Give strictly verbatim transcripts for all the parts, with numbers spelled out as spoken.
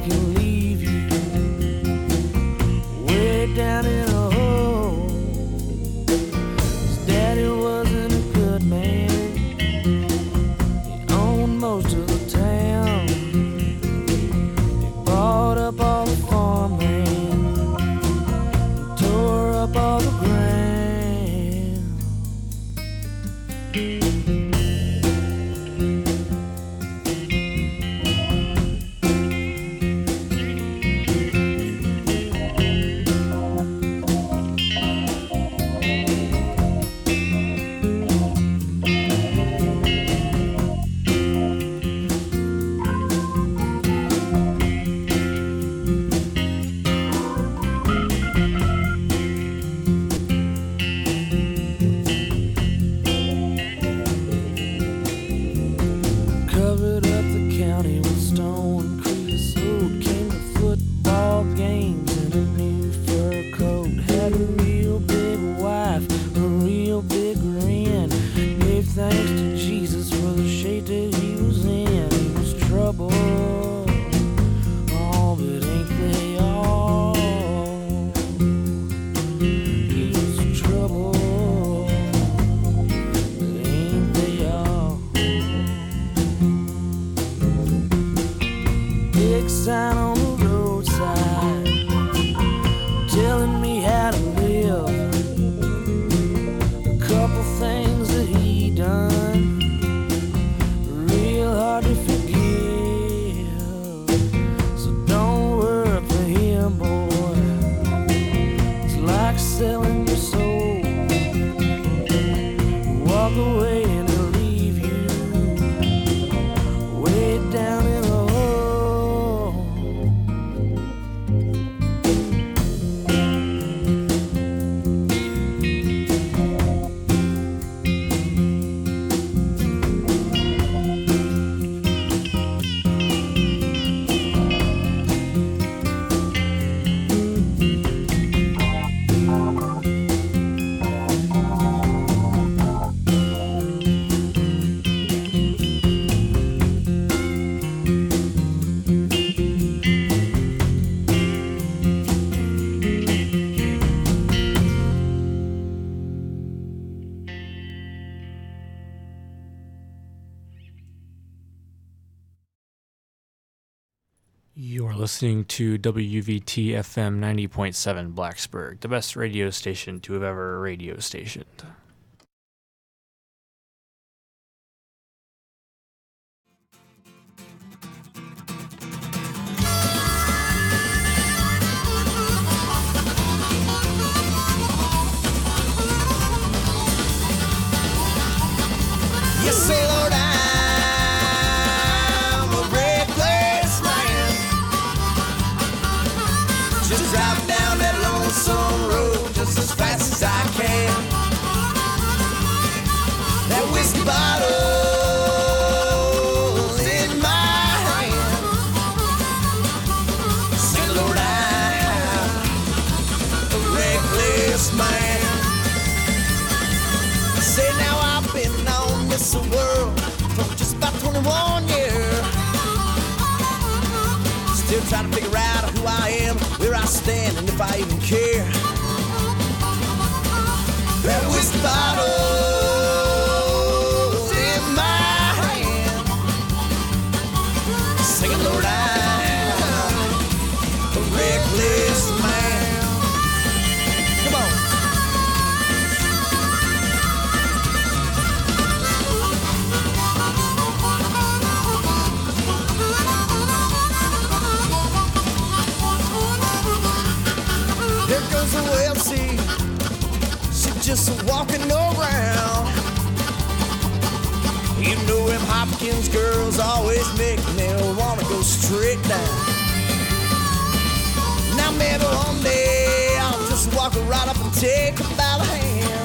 can leave you way down in a hole. His daddy wasn't a good man. He owned most of the town. He bought up all the farmland, tore up all the ground. Covered up the county with stone and creosote. Came to football games in a new fur coat. Had a real big wife, a real big grin. Gave thanks to Jesus for the shape that he was in. He was trouble, oh, but ain't they all? He was trouble, but ain't they all? Big sign on the roadside telling me how to live. A couple things that he done real hard to forgive. So don't worry for him, boy. It's like selling your soul. Walk away and he'll leave you way down in a hole. You're listening to W V T F M ninety point seven Blacksburg, the best radio station to have ever radio stationed. You say, Lord, I'm a reckless man. Just driving down that lonesome road just as fast as I can. That whiskey bottle's in my hand. Say, Lord, I'm a reckless man. Say, now I've been on this world for just about twenty-one years. Still trying to figure out who I am, where I stand, and if I even care. That whiskey bottle's in my hand. Singing, Lord, I'm a reckless man. Come on. There goes the well, see, she just walking around. You know them Hopkins girls always make me wanna go straight down. Now maybe one day I'll just walk right up and take her by the hand.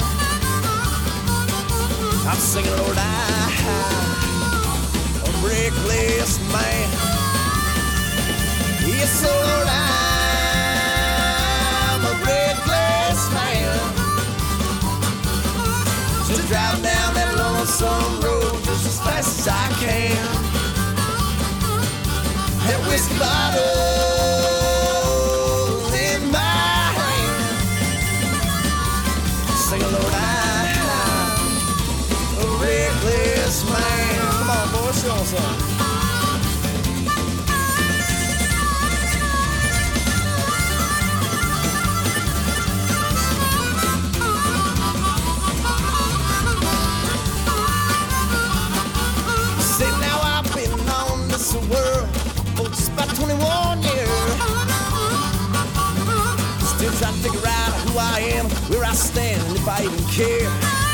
I'm singing, Lord, I'm a reckless man. Yes, Lord, I'm a reckless man. Just driving down that lonesome road just as fast as I can. That whiskey bottle twenty-one, yeah. Still trying to figure out who I am, where I stand, and if I even care.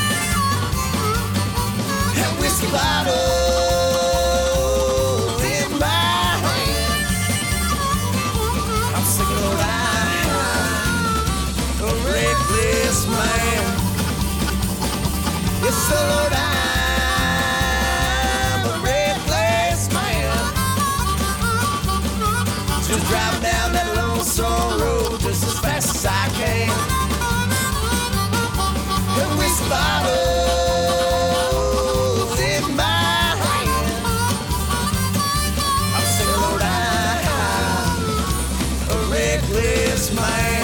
And whiskey bottles in my hand. I'm singing, Lord, I'm a reckless man. Yes, sir, Lord, I'm a reckless man. Just driving down that lonesome road just as fast as I can. And whiskey bottles in my hand. I'm singing, Lord, I'm a reckless man.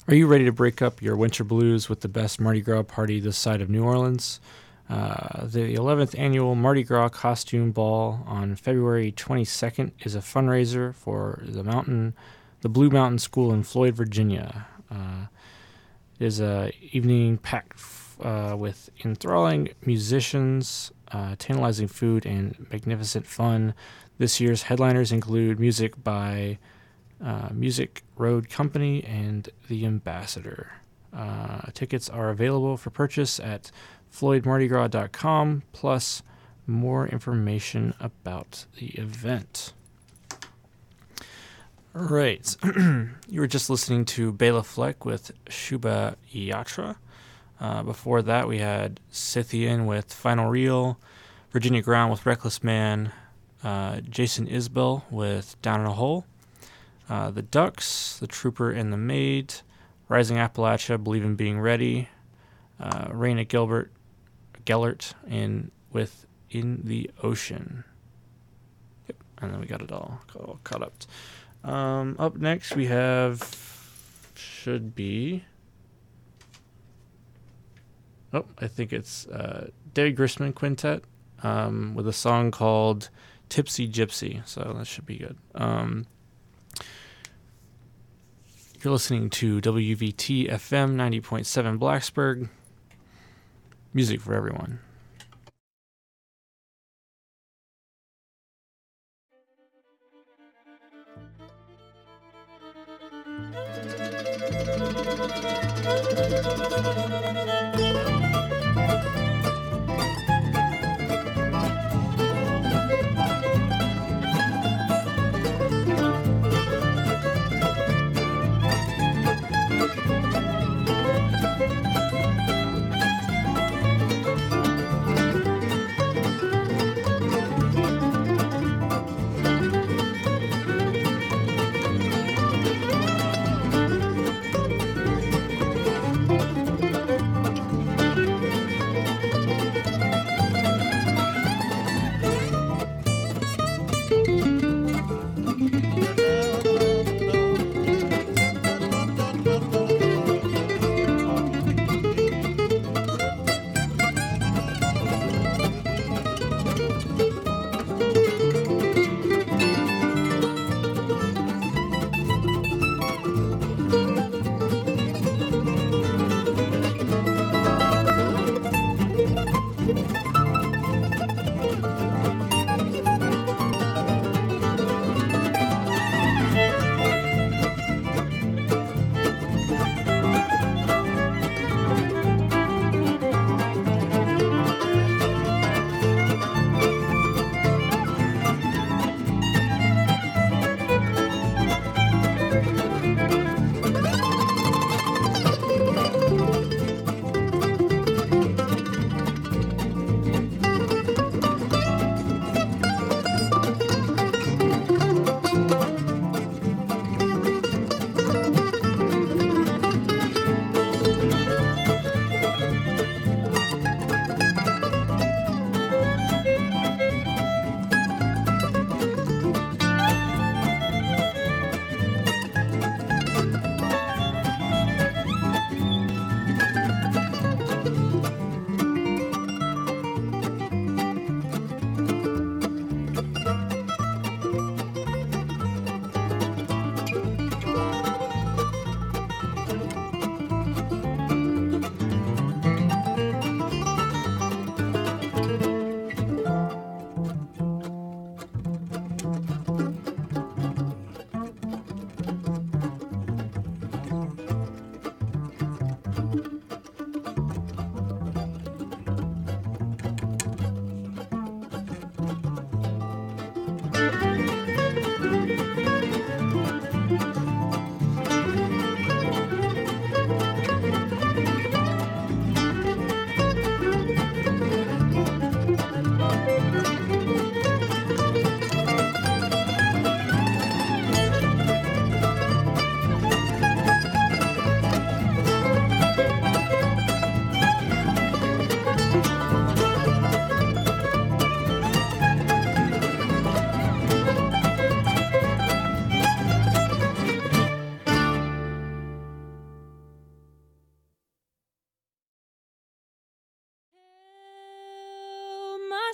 Are you ready to break up your winter blues with the best Mardi Gras party this side of New Orleans? Uh, the eleventh annual Mardi Gras Costume Ball on February twenty-second is a fundraiser for the mountain, the Blue Mountain School in Floyd, Virginia. Uh, it is a evening packed uh, with enthralling musicians, uh, tantalizing food, and magnificent fun. This year's headliners include music by uh, Music Road Company and The Ambassador. Uh, tickets are available for purchase at floyd mardi gras dot com, plus more information about the event. All right. You were just listening to Bela Fleck with Shuba Yatra. Uh, before that, we had Scythian with Final Reel, Virginia Ground with Reckless Man, uh, Jason Isbell with Down in a Hole, uh, The Ducks, The Trooper and the Maid, Rising Appalachia, Believe in Being Ready, uh, Raina Gilbert, Gellert, and with In the Ocean. Yep, and then we got it all, got it all caught up. Um, up next, we have, should be, oh, I think it's uh, David Grisman Quintet um, with a song called Tipsy Gypsy, so that should be good. Um, you're listening to W V T F M ninety point seven Blacksburg. Music for everyone.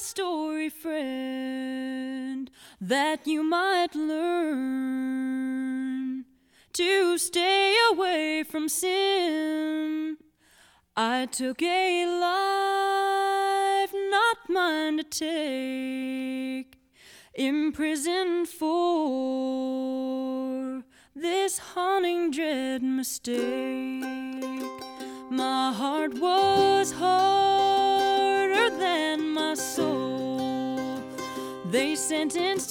story, friend, that you might learn to stay away from sin. I took a life not mine to take, imprisoned for this haunting dread mistake. My heart was harder than my soul. They sentenced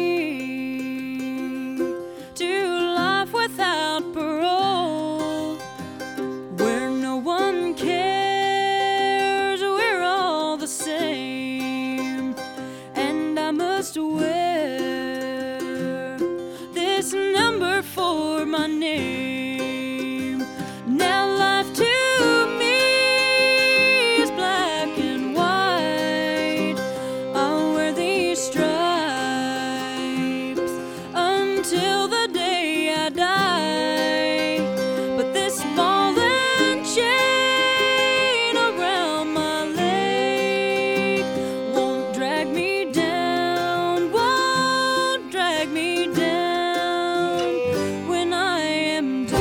me to life without parole, where no one cares, we're all the same, and I must wear this number for my name. Now life to me is black and white. I'll wear these stripes until the day I die. But this ball and chain around my leg won't drag me down, won't drag me down when I am dead.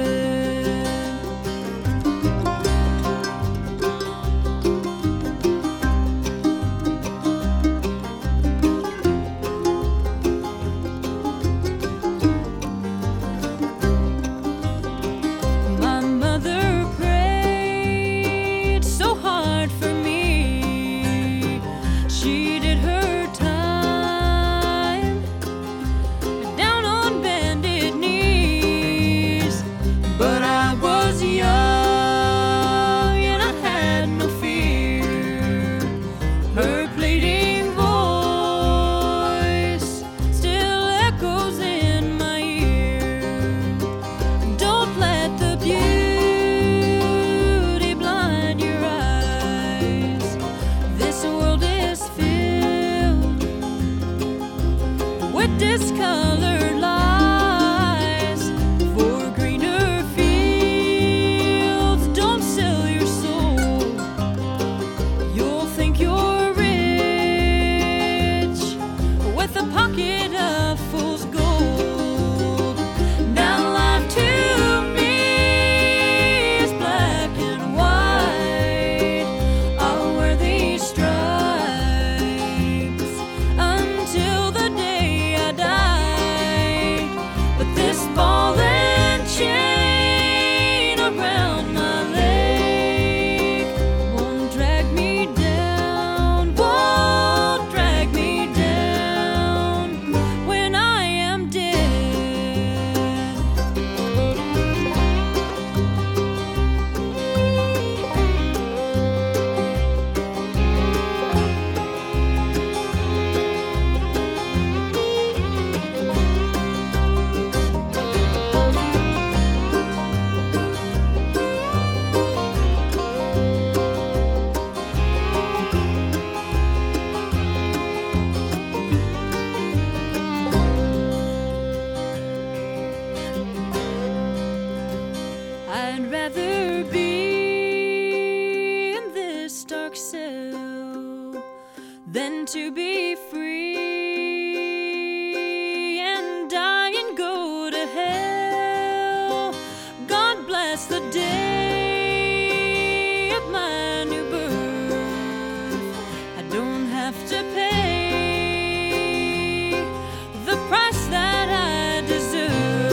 My mother prayed so hard for me. She did her time down on bended knees. But I was young and I had no fear. Her pleading voice still echoes in my ear. Don't let the beauty blind your eyes. This world is filled with discolored lies. For greener fields, don't sell your soul. You'll think you're rich with a pocket of fool's gold. Now life to me is black and white. I'll wear these stripes until the day I die. But this ball and chain around my leg won't drag me down, won't drag me down when I am dead. I'd rather be in this dark cell than to be free and die and go to hell. God bless the day of my new birth. I don't have to pay the price that I deserve.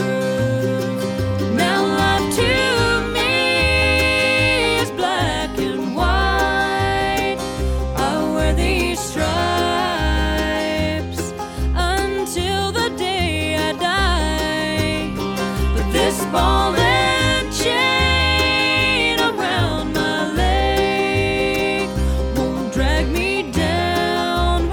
Now life to me is black and white. I'll wear these stripes until the day I die. But this ball and chain around my leg won't drag me down,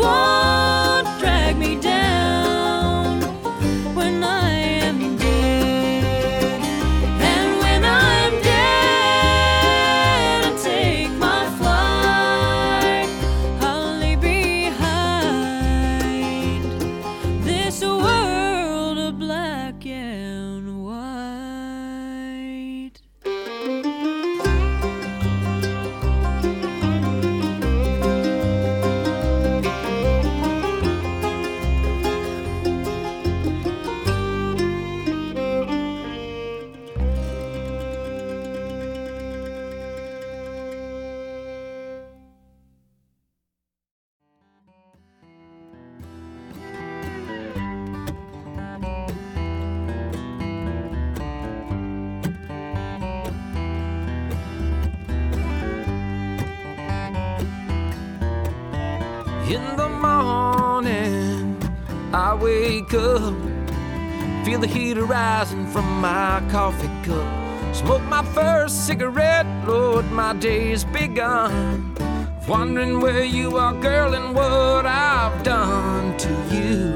In the morning, I wake up, feel the heat rising from my coffee cup. Smoke my first cigarette, Lord, my day's begun. Wondering where you are, girl, and what I've done to you.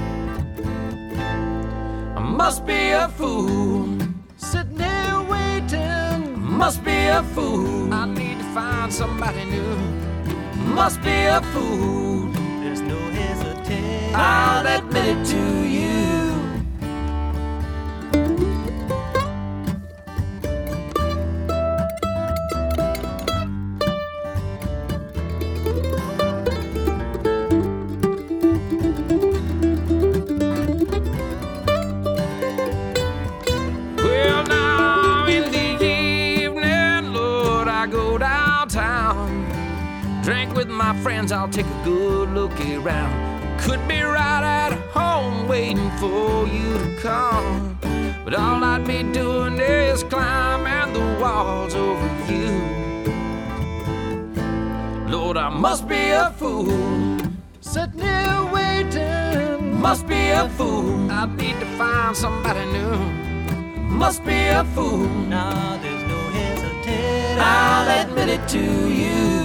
I must be a fool, sitting there waiting. Must be a fool, I need to find somebody new. Must be a fool, there's no hesitation, I'll admit it to you. Well, now in the evening, Lord, I go downtown. Drink with my friends, I'll take a good look around. Could be right at home waiting for you to come, but all I'd be doing is climbing the walls over you. Lord, I must be a fool, sitting here waiting. Must be a fool, I need to find somebody new. Must be a fool, now there's no hesitating, I'll admit it to you.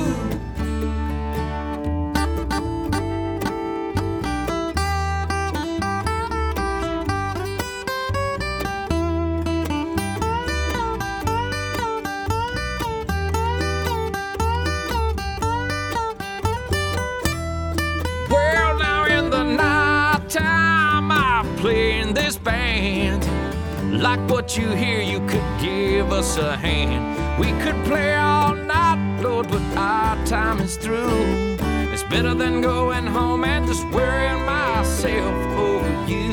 Well, now in the night time I play in this band. Like what you hear, you could give us a hand. We could play all night, Lord, but our time is through. It's better than going home and just worrying myself over you.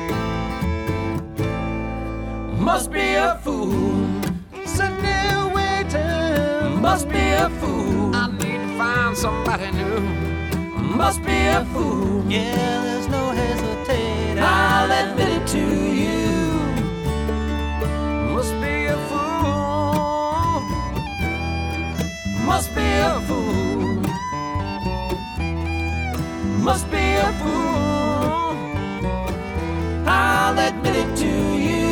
Must be a fool, sitting here waiting. Must be a fool, I need to find somebody new. Must be a fool, yeah, there's no hesitating, I'll admit it to you. Must be a fool, must be a fool, must be a fool, I'll admit it to you.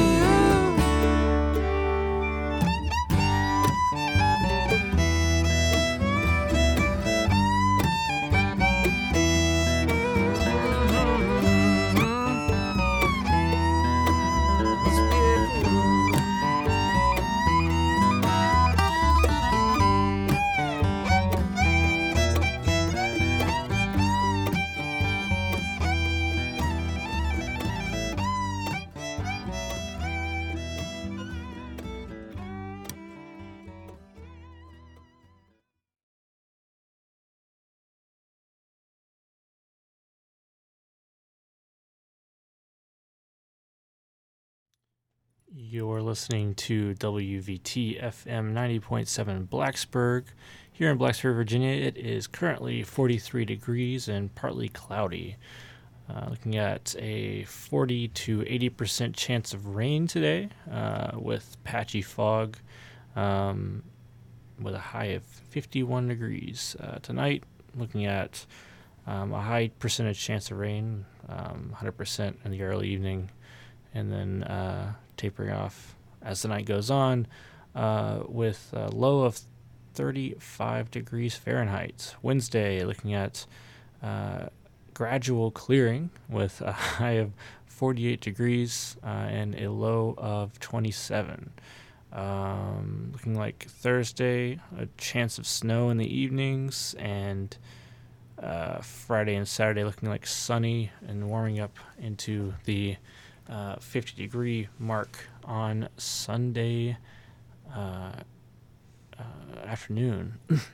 You're listening to W V T F M ninety point seven Blacksburg. Here in Blacksburg, Virginia, it is currently forty-three degrees and partly cloudy. Uh, looking at a forty to eighty percent chance of rain today uh, with patchy fog um, with a high of fifty-one degrees. Uh, tonight, looking at um, a high percentage chance of rain, um, one hundred percent in the early evening, and then uh, tapering off as the night goes on uh, with a low of thirty-five degrees Fahrenheit. Wednesday, looking at uh, gradual clearing with a high of forty-eight degrees uh, and a low of twenty-seven. Um, looking like Thursday, a chance of snow in the evenings, and uh, Friday and Saturday looking like sunny and warming up into the uh, fifty degree mark on Sunday uh, uh, afternoon.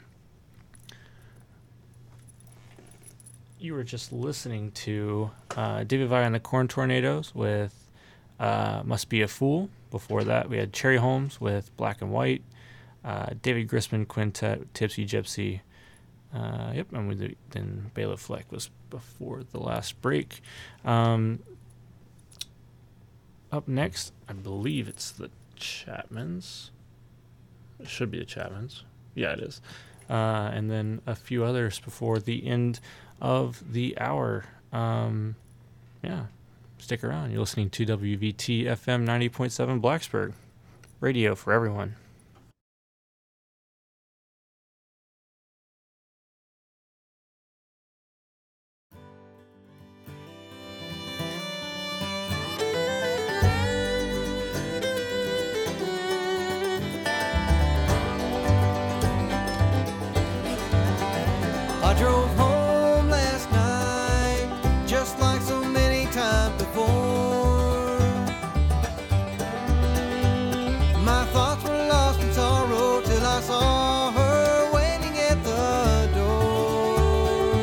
You were just listening to uh, David Vai and the Corn Tornadoes with uh, Must Be a Fool. Before that, we had Cherry Holmes with Black and White, uh, David Grisman Quintet, Tipsy Gypsy. Uh, yep, and we did, then Bela Fleck was before the last break. Um, up next, I believe it's the Chapmans. It should be the Chapmans. Yeah, it is. Uh, and then a few others before the end of the hour. Um, yeah, stick around. You're listening to W V T F M ninety point seven Blacksburg, radio for everyone. I drove home last night, just like so many times before. My thoughts were lost in sorrow till I saw her waiting at the door.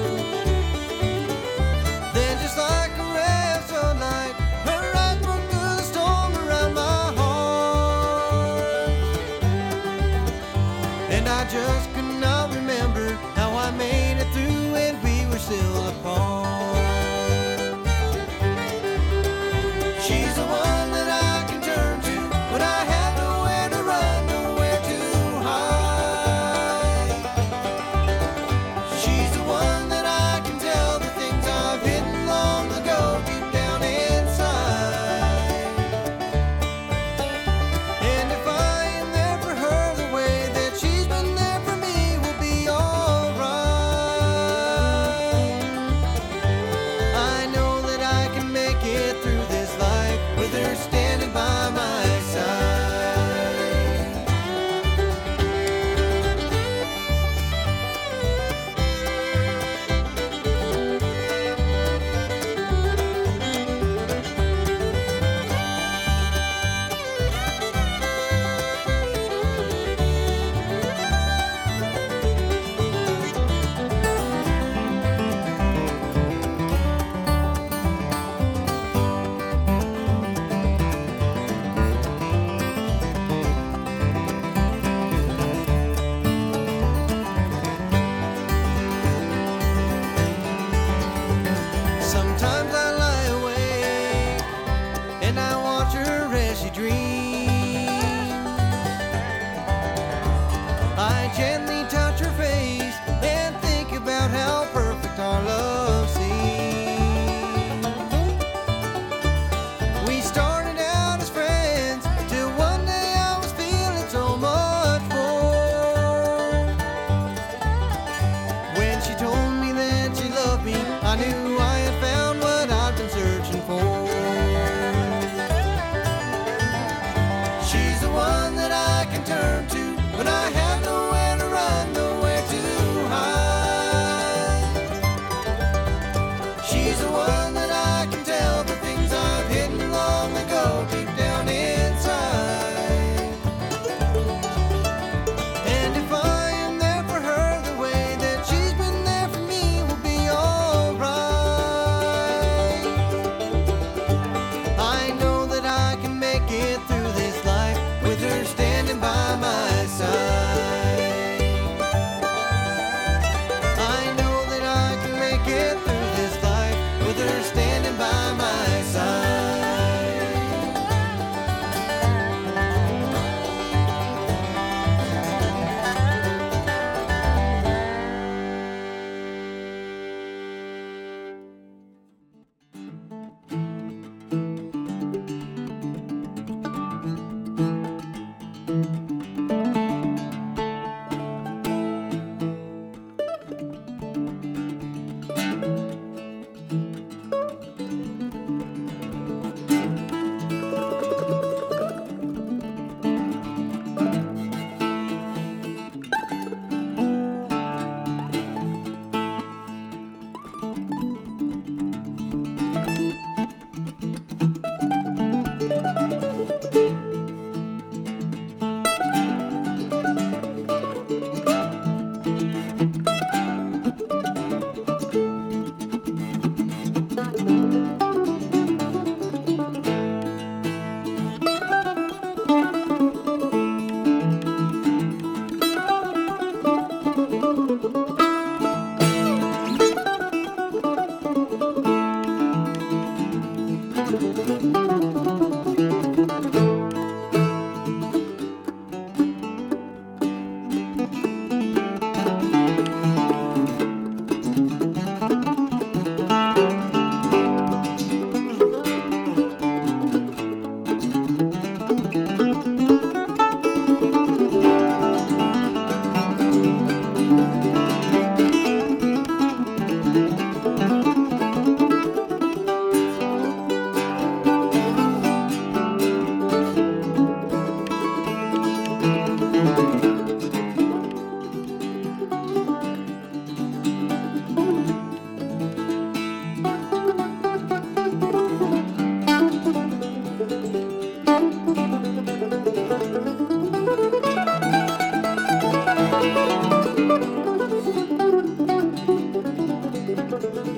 Then just like a ray of sunlight, her eyes broke through the storm around my heart. And I just could not remember how I made it through and we were still apart. She's the one that I can turn to when I have nowhere to run, nowhere to hide. She's the one that I can tell the things I've hidden long ago deep down inside. And if I am there for her the way that she's been there for me, we'll be alright.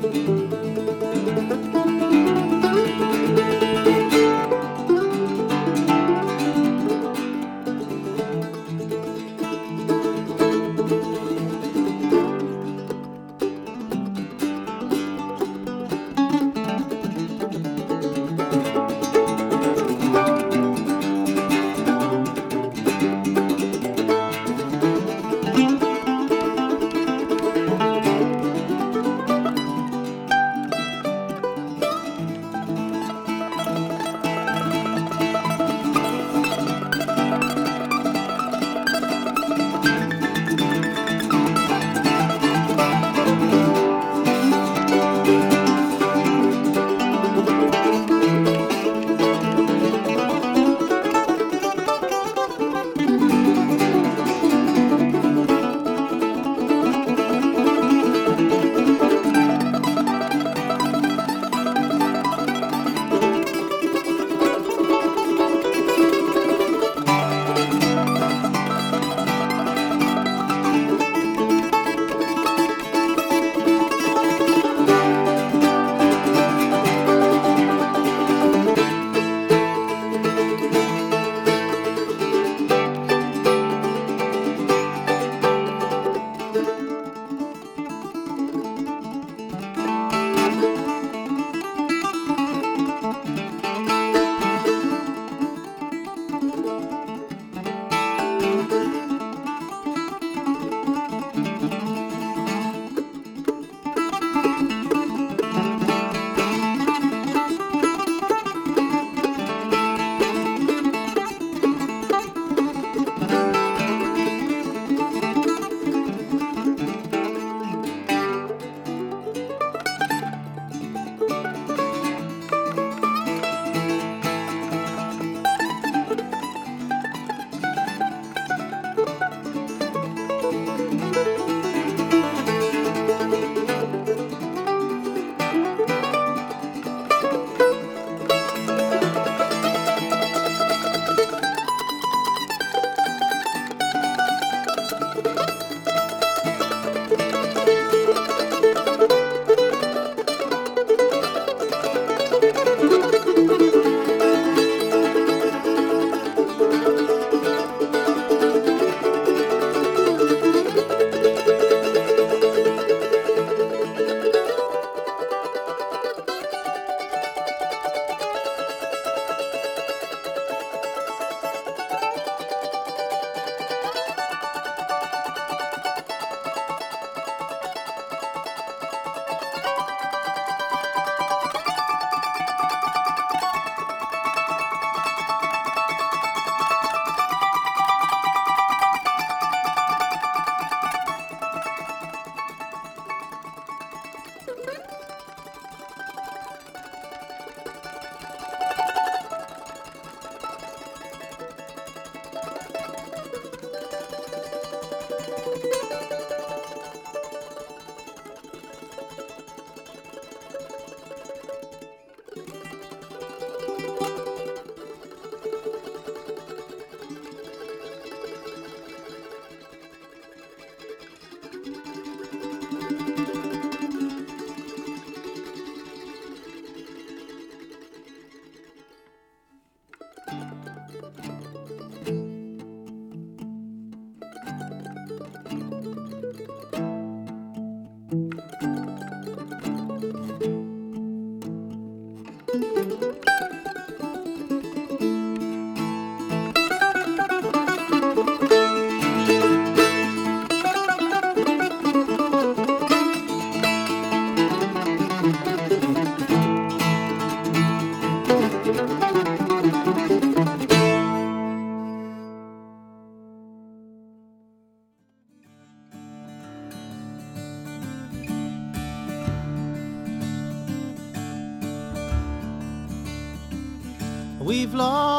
We've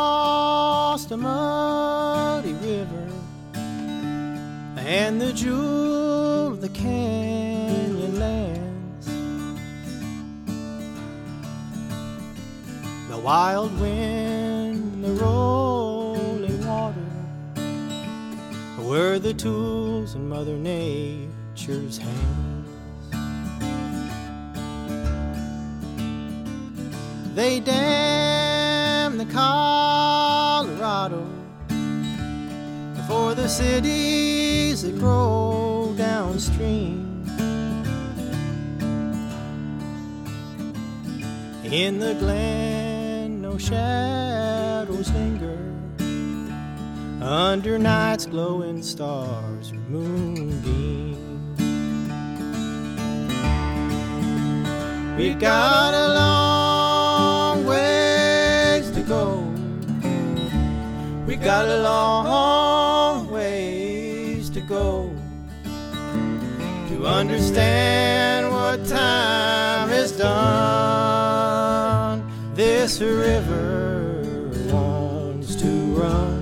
lost a muddy river and the jewel of the canyon lands. The wild wind, the rolling water were the tools in Mother Nature's hands. They dam the Colorado for the cities that grow downstream. In the glen, no shadows linger under night's glowing stars or moonbeams. We've got a long ways to go. We've got a long ways to go to understand what time has done. This river wants to run.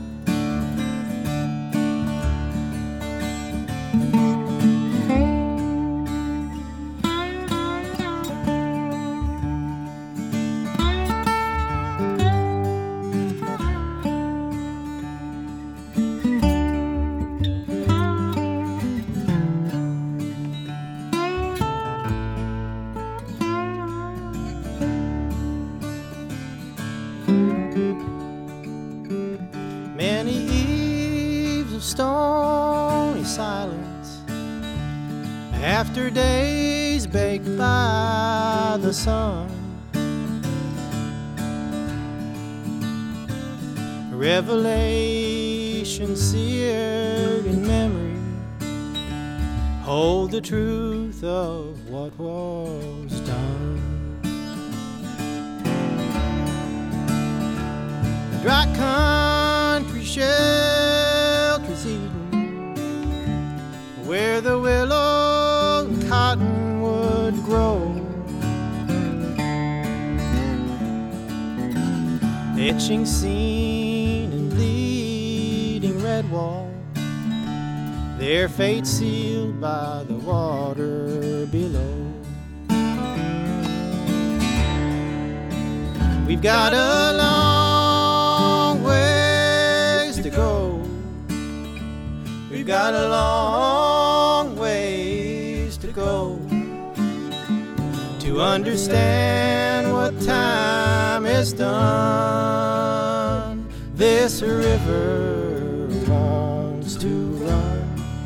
Many eves of stony silence, after days baked by the sun, revelation seared in memory, hold the truth of what was done. The dry country shelters Eden, where the willow and cottonwood grow, etching scene and bleeding red wall, their fate sealed by the water below. We've got a long ways to go. We've got a long ways to go to understand what time has done. This river wants to run.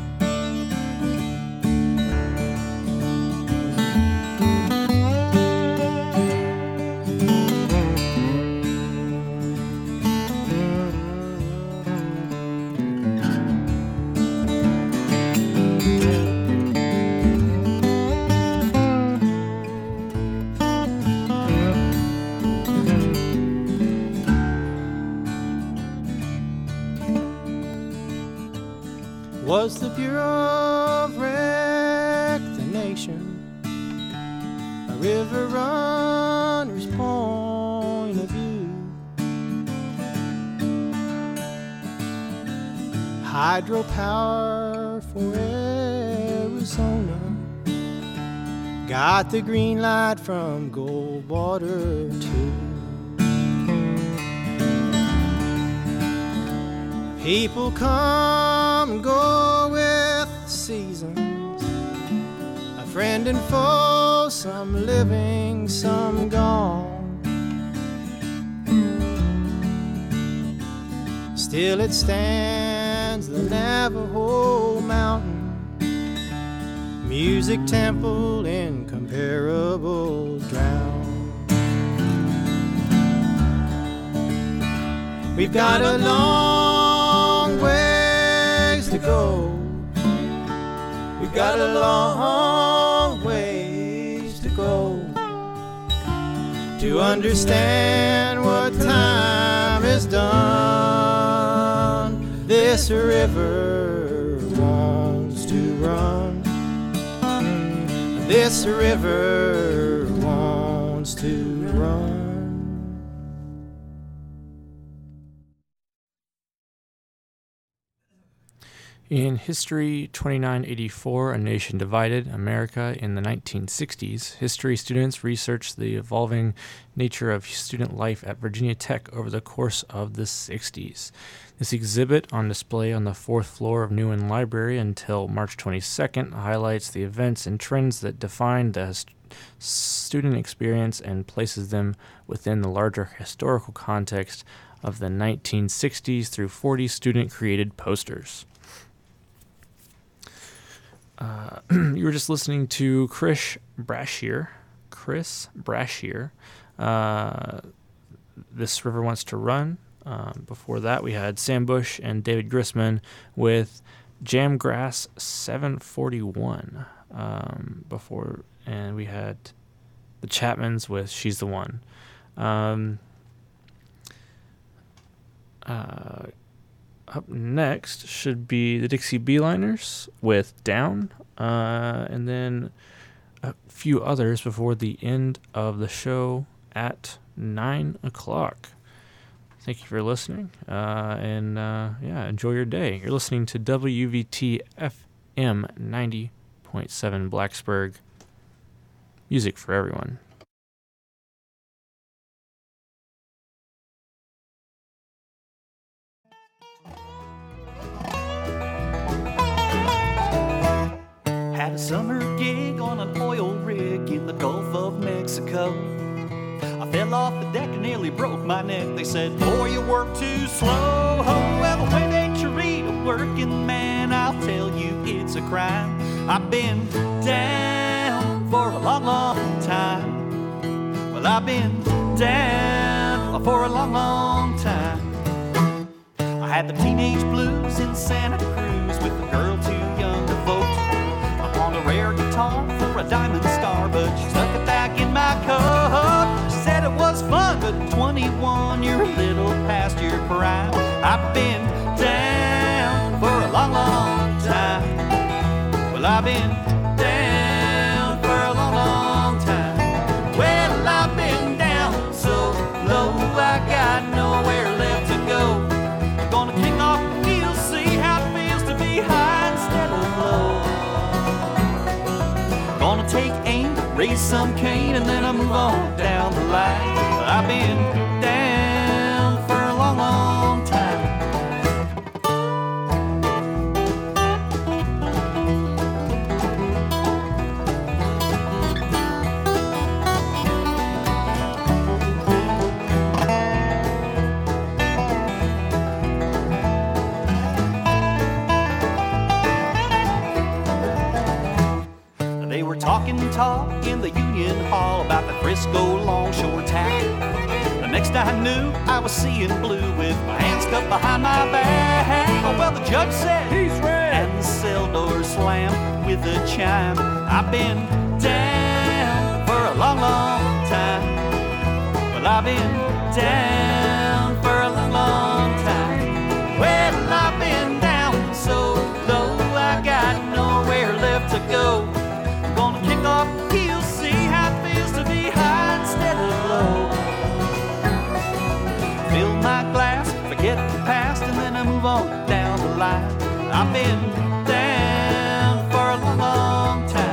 Was the Bureau of Reclamation a river runner's point of view? Hydropower for Arizona got the green light from Goldwater too. People come and go with the seasons, a friend and foe, some living, some gone. Still it stands, the Navajo Mountain, music temple, incomparable drown. We've got a long ways to go. We've got a long ways to go to understand what time has done. This river wants to run. This river wants to run. In History twenty-nine eighty-four, A Nation Divided, America in the nineteen sixties, history students researched the evolving nature of student life at Virginia Tech over the course of the sixties. This exhibit, on display on the fourth floor of Newman Library until March twenty-second, highlights the events and trends that defined the hist- student experience and places them within the larger historical context of the nineteen sixties through forties student-created posters. Uh, you were just listening to Chris Brashear. Chris Brashear. Uh, This River Wants to Run. Um, before that, we had Sam Bush and David Grisman with Jamgrass seven forty-one. Um, before, and we had the Chapmans with She's the One. Um, uh, up next should be the Dixie Beeliners with Down, uh, and then a few others before the end of the show at nine o'clock. Thank you for listening, uh, and uh, yeah, enjoy your day. You're listening to W V T F M ninety point seven Blacksburg. Music for everyone. Had a summer gig on an oil rig in the Gulf of Mexico. I fell off the deck and nearly broke my neck. They said, boy, you work too slow. Oh, well, the way they treat a working man, I'll tell you it's a crime. I've been down for a long, long time. Well, I've been down for a long, long time. I had the teenage blues in Santa Cruz with a girl too young to vote. On a rare guitar for a diamond star, but she stuck it back in my coat. She said it was fun, but at twenty-one, you're a little past your prime. I've been down for a long, long time. Well, I've been down for a long, long time. Well, I've been down so low, I got nowhere left to go. I'm gonna kick off the heels, see how it feels to be high instead of low. Gonna take aim, raise some cane, and then I move on down the line. I've been down for a long, long time. They were talking talk in the Union Hall about the Frisco longshore tack. The next I knew, I was seeing blue with my hands cupped behind my back. Oh, well, the judge said, he's red, and the cell door slammed with a chime. I've been down for a long, long time. Well, I've been down for a long, long time. Well, I've been down so low, I got nowhere left to go. Gonna kick off the heels, see how it feels to be high instead of low. Fill my glass, forget the past, and then I move on down the line. I've been down for a long, long time.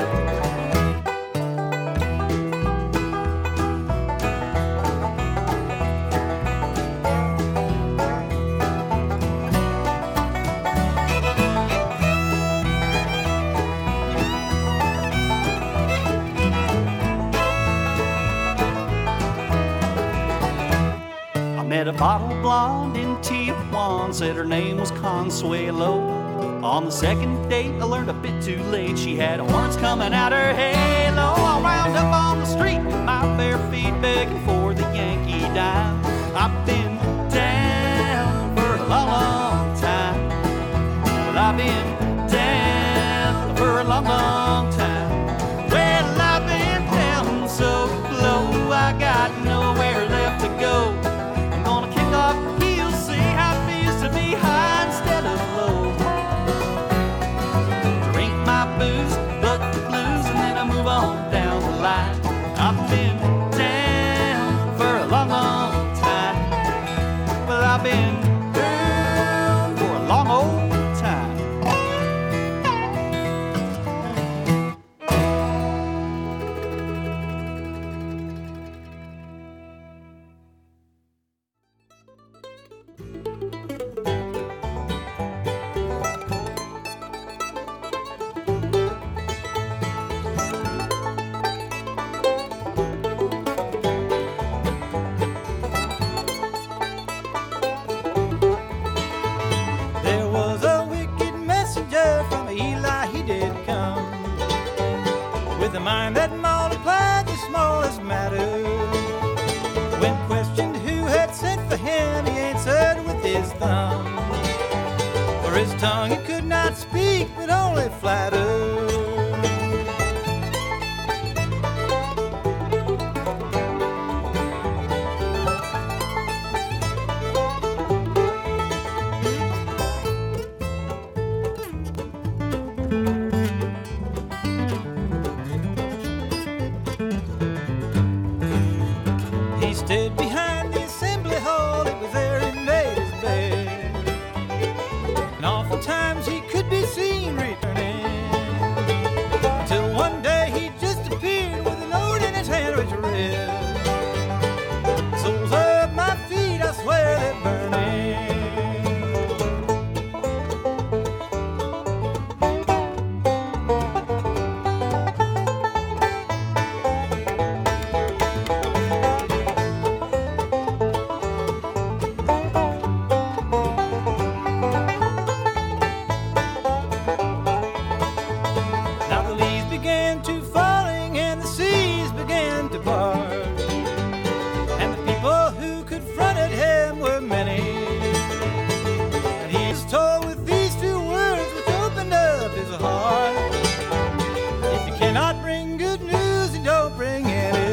Met a bottle blonde in Tijuana, said her name was Consuelo. On the second date, I learned a bit too late she had horns coming out her halo. I wound up on the street with my bare feet begging for the Yankee dime. I've been down for a long, long time. Well, I've been down for a long, long time. Well, I've been down so low, I got nowhere left to go. Off the heels, see how it feels to be high instead of low. Drink my booze, buck the blues, and then I move on down the line. I've been down for a long, long time. Well, I've been down for a long old time. When questioned who had sent for him, he answered with his thumb. For his tongue he could not speak, but only flatter. He stood behind the assembly hall, it was there he made his bed. And oftentimes he could be seen returning, until one day he just appeared with a note in his hand which read, "Soles of my feet, I swear they're burning." Now the leaves began to falling and the seas began to part, and the people who confronted him were many. And he was told with these two words which opened up his heart: if you cannot bring good news, then don't bring any.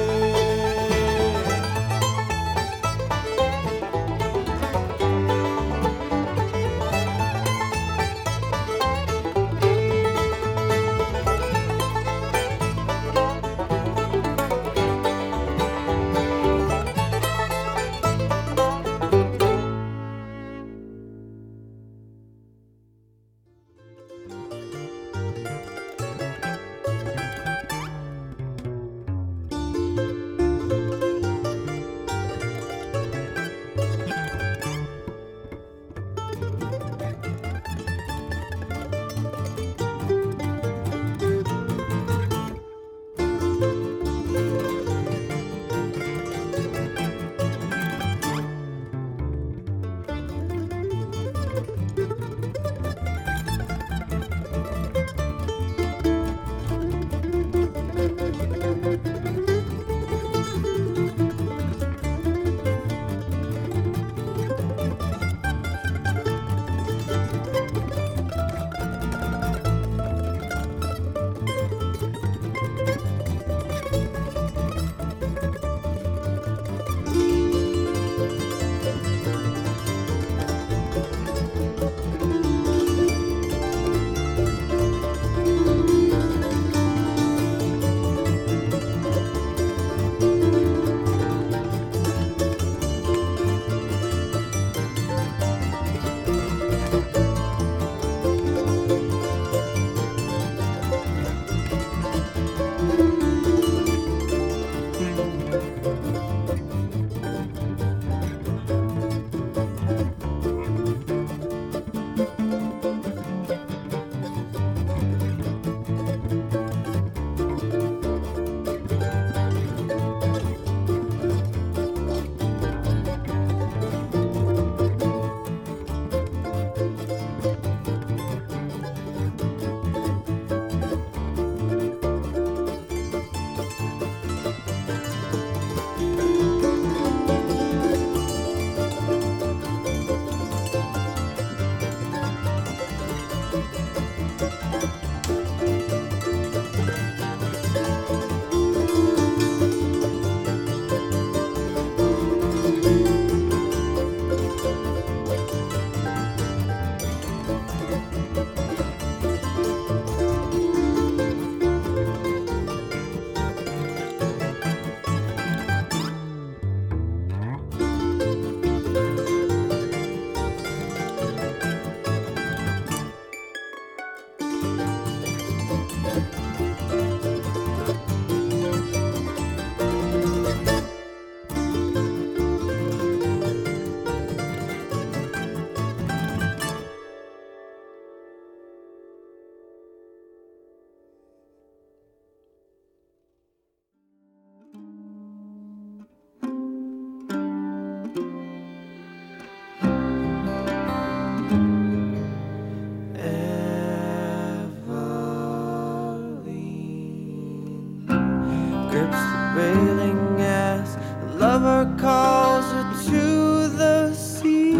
lover calls her to the sea.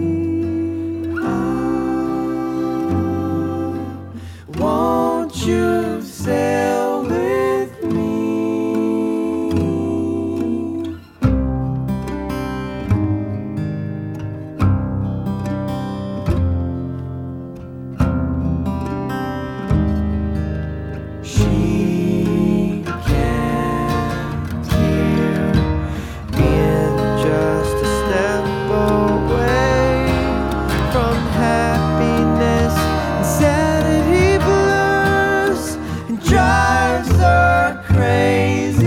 Won't you sail with me? She can't hear, being just a step away from happiness. Insanity blurs and drives her crazy.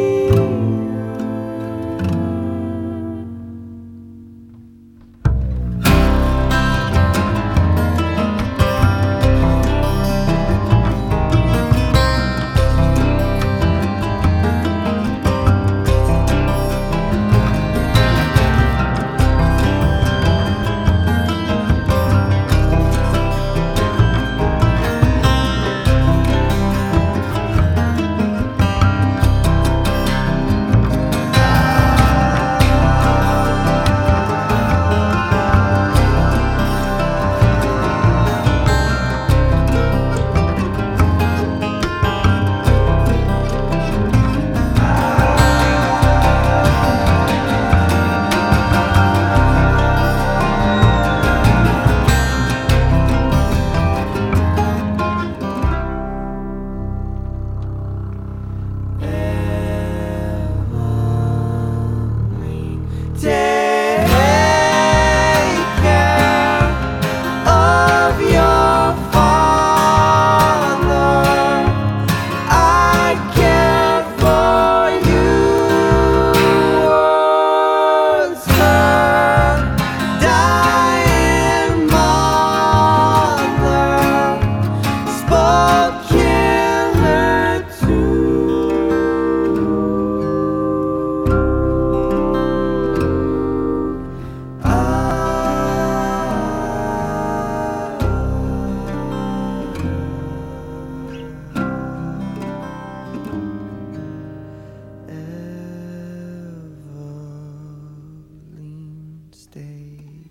Take care of your father. I care for you. Was her dying mother spoke killer too. Evelyn stays.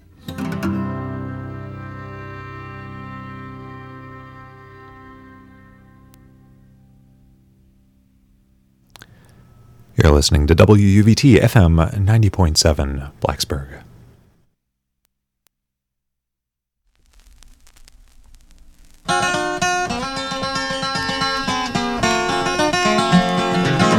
You're listening to W U V T F M ninety point seven Blacksburg.